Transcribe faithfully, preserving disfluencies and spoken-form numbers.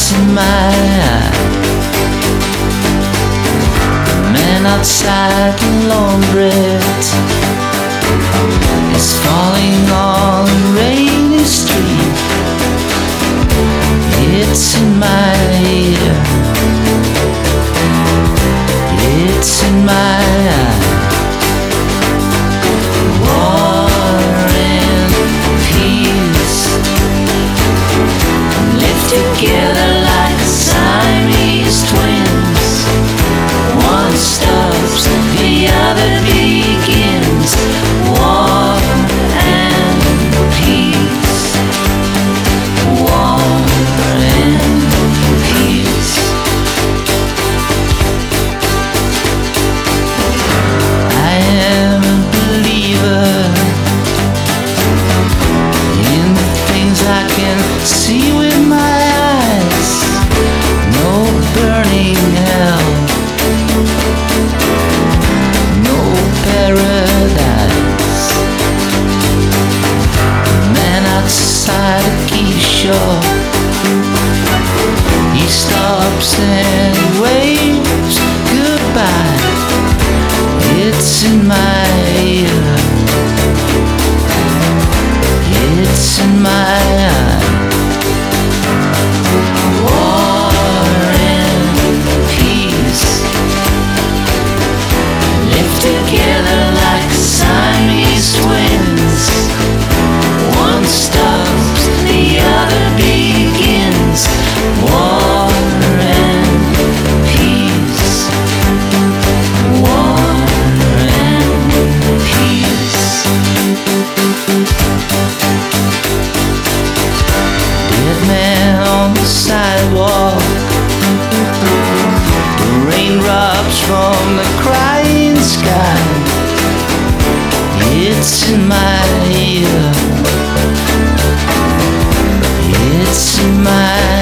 It's in my eye. The man outside the laundrette is falling on a rainy street. It's in my ear. It's in my eye. War and peace live together like Siamese twins. One stops, the other begins. War and peace. War and peace. I am a believer in the things I can see with my eyes. No burning hell, no paradise. The man outside a key shop, he stops and waves goodbye. It's in my ear. It's in my eye. War and peace live together like Siamese twins. One stops, the other begins. War and peace. War and peace. Dead man on the sidewalk, the raindrops from the crying sky. It's in my ear. It's in my